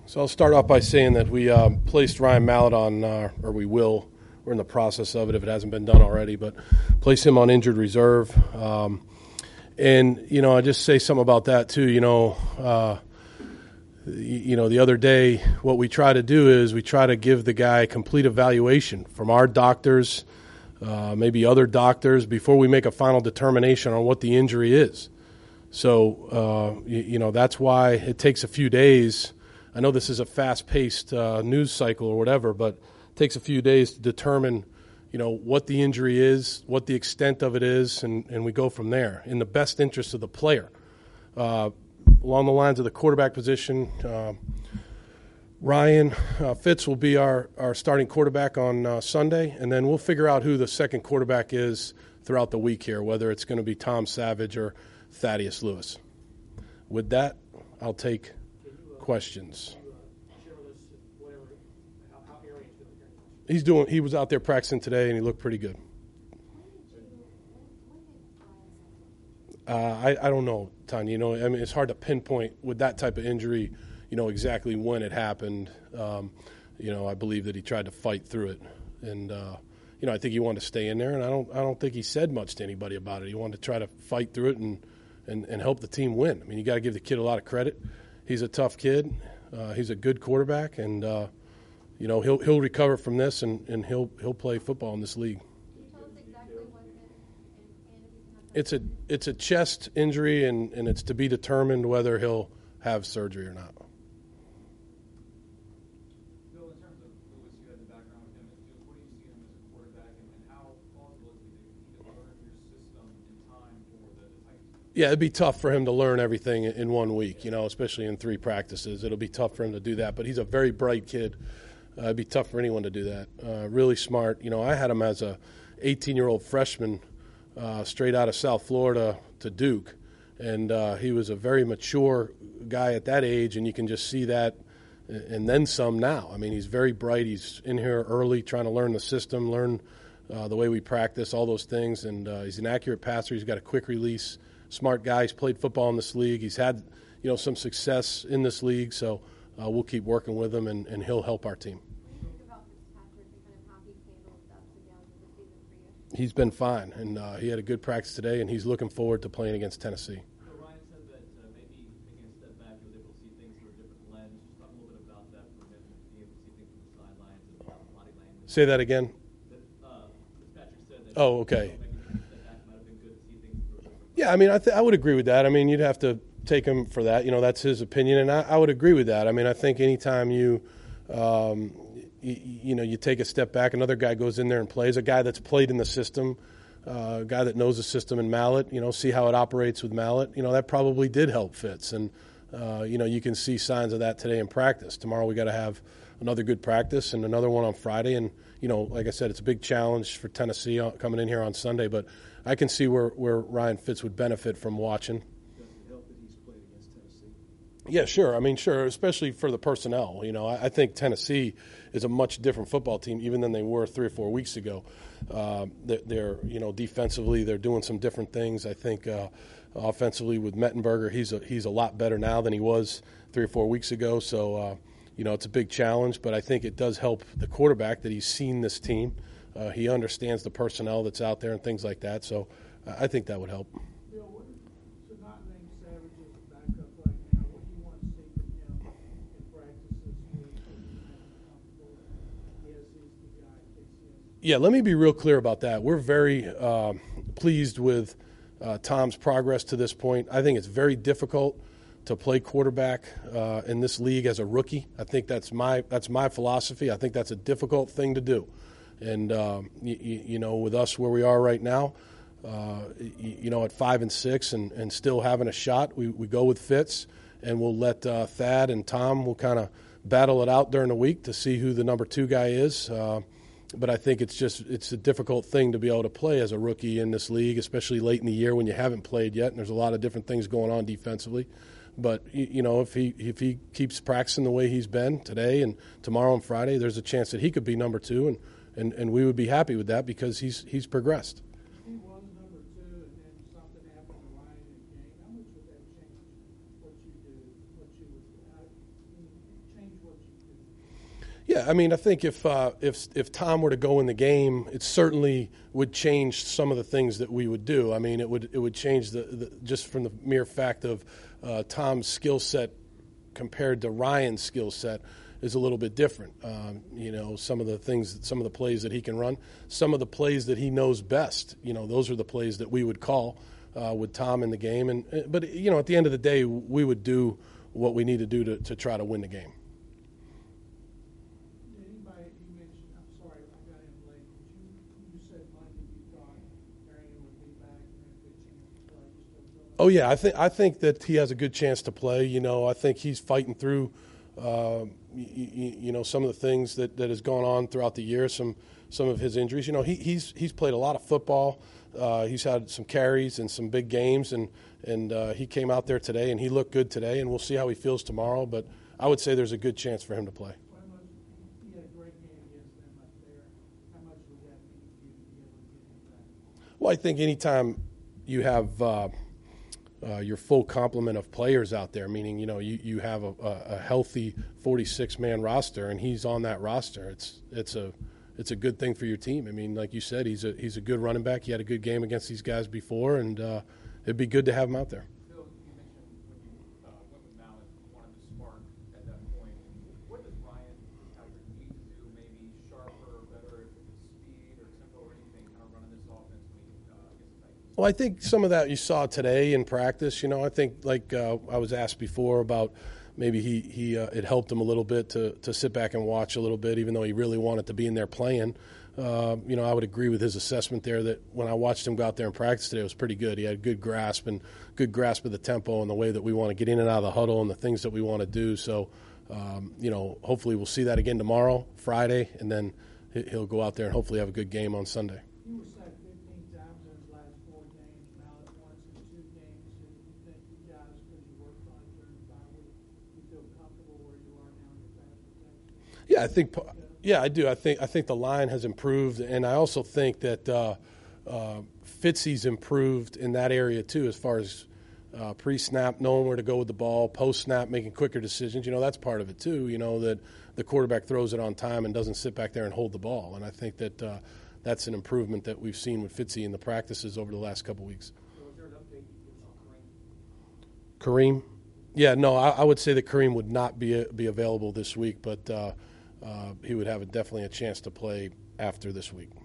So I'll start off by saying that we placed Ryan Mallett on, or we will. We're in the process of it if it hasn't been done already, but place him on injured reserve. And I just say something about that too. The other day, what we try to do is we try to give the guy complete evaluation from our doctors, maybe other doctors, before we make a final determination on what the injury is. So, that's why it takes a few days. I know this is a fast-paced news cycle or whatever, but it takes a few days to determine, what the injury is, what the extent of it is, and we go from there in the best interest of the player. Along the lines of the quarterback position, Ryan Fitz will be our starting quarterback on Sunday, and then we'll figure out who the second quarterback is throughout the week here, whether it's going to be Tom Savage or Thaddeus Lewis. With that, I'll take questions. He was out there practicing today, and he looked pretty good. I don't know, Tanya. It's hard to pinpoint with that type of injury, exactly when it happened. I believe that he tried to fight through it, and I think he wanted to stay in there, and I don't think he said much to anybody about it. He wanted to try to fight through it and help the team win. I mean, you got to give the kid a lot of credit. He's a tough kid. He's a good quarterback, and he'll recover from this, and he'll play football in this league. It's a chest injury, and it's to be determined whether he'll have surgery or not. Bill, in terms of Lewis, you had the background with him. What do you see him as a quarterback, and how plausible is he to learn your system in time for the Titans? Yeah, it'd be tough for him to learn everything in 1 week, especially in 3 practices. It'll be tough for him to do that, but he's a very bright kid. It'd be tough for anyone to do that. Really smart. I had him as a 18-year-old freshman straight out of South Florida to Duke, and he was a very mature guy at that age, and you can just see that and then some now. I mean, he's very bright. He's in here early trying to learn the system, learn the way we practice, all those things, and he's an accurate passer. He's got a quick release, smart guy. He's played football in this league. He's had some success in this league, so we'll keep working with him, and he'll help our team. He's been fine, and he had a good practice today, and he's looking forward to playing against Tennessee. Ryan said that maybe taking a step back, he was able to see things through a different lens. Just talk a little bit about that for him, being able to see things from the sidelines and body language. Say that again. Fitzpatrick said that. Oh, okay. Maybe taking a step back might have been good to see things through a different lens. Yeah, I mean, I would agree with that. I mean, you'd have to take him for that. That's his opinion, and I would agree with that. I mean, I think anytime you take a step back, another guy goes in there and plays, a guy that's played in the system, a guy that knows the system in Mallett, see how it operates with Mallett, that probably did help Fitz. And, you can see signs of that today in practice. Tomorrow we got to have another good practice and another one on Friday. And, like I said, it's a big challenge for Tennessee coming in here on Sunday. But I can see where Ryan Fitz would benefit from watching. Does it help that he's played against Tennessee? Yeah, sure. I mean, sure, especially for the personnel. I think Tennessee is a much different football team even than they were 3 or 4 weeks ago. They're defensively, they're doing some different things. I think offensively with Mettenberger, he's a lot better now than he was 3 or 4 weeks ago. So, it's a big challenge, but I think it does help the quarterback that he's seen this team. He understands the personnel that's out there and things like that. So I think that would help. Bill, to not name Savage as a backup right now, what do you want to see from him in practice this week? Yes, he's the guy. Yeah, let me be real clear about that. We're very pleased with Tom's progress to this point. I think it's very difficult to play quarterback in this league as a rookie. I think that's my philosophy. I think that's a difficult thing to do. And, with us where we are right now, at 5 and 6 and still having a shot, we go with Fitz, and we'll let Thad and Tom will kind of battle it out during the week to see who the number 2 guy is. But I think it's a difficult thing to be able to play as a rookie in this league, especially late in the year when you haven't played yet, and there's a lot of different things going on defensively. But if he keeps practicing the way he's been today and tomorrow and Friday, there's a chance that he could be number 2, and we would be happy with that because he's progressed. He was number 2, and then something happened to Ryan in the game. How much would that change what you do? Change Yeah, I mean, I think if Tom were to go in the game, it certainly would change some of the things that we would do. I mean, it would change the just from the mere fact of Tom's skill set compared to Ryan's skill set is a little bit different. Some of the plays that he can run, some of the plays that he knows best. Those are the plays that we would call with Tom in the game. But at the end of the day, we would do what we need to do to try to win the game. Anybody, you mentioned, I'm sorry, I got in late, but you said Monday you thought Arian would be back and had a good chance to play. You still feel Oh yeah, I think that he has a good chance to play. I think he's fighting through, some of the things that has gone on throughout the year. Some of his injuries. He's played a lot of football. He's had some carries and some big games, and he came out there today and he looked good today. And we'll see how he feels tomorrow. But I would say there's a good chance for him to play. he had a great game against them up there. How much would that mean to you to be able to get him back? Well, I think anytime you have your full complement of players out there, meaning you have a healthy 46-man roster, and he's on that roster. It's a good thing for your team. I mean, like you said, he's a good running back. He had a good game against these guys before, and it'd be good to have him out there. Phil, you mentioned when you went with Mallett, you wanted the spark at that point. What does Ryan Fitzpatrick need to do, maybe sharper or better, if it's speed or tempo or anything, kind of running this offense when he gets the Titans? Well, I think some of that you saw today in practice. I think like I was asked before about maybe it helped him a little bit to sit back and watch a little bit, even though he really wanted to be in there playing. I would agree with his assessment there that when I watched him go out there and practice today, it was pretty good. He had good grasp of the tempo and the way that we want to get in and out of the huddle and the things that we want to do. So, hopefully we'll see that again tomorrow, Friday, and then he'll go out there and hopefully have a good game on Sunday. You were sacked 15 times in his last 4 games, Mallett once in 2 games. And you think you guys, because you worked on it during the bye week, you feel comfortable where you are now in your pass protection? Yeah, I do. I think the line has improved, and I also think that Fitzy's improved in that area too, as far as pre-snap, knowing where to go with the ball, post-snap, making quicker decisions. That's part of it too. That the quarterback throws it on time and doesn't sit back there and hold the ball. And I think that that's an improvement that we've seen with Fitzy in the practices over the last couple weeks. So is there an update you can give on Kareem? Yeah, no, I would say that Kareem would not be available this week, but he would have definitely a chance to play after this week.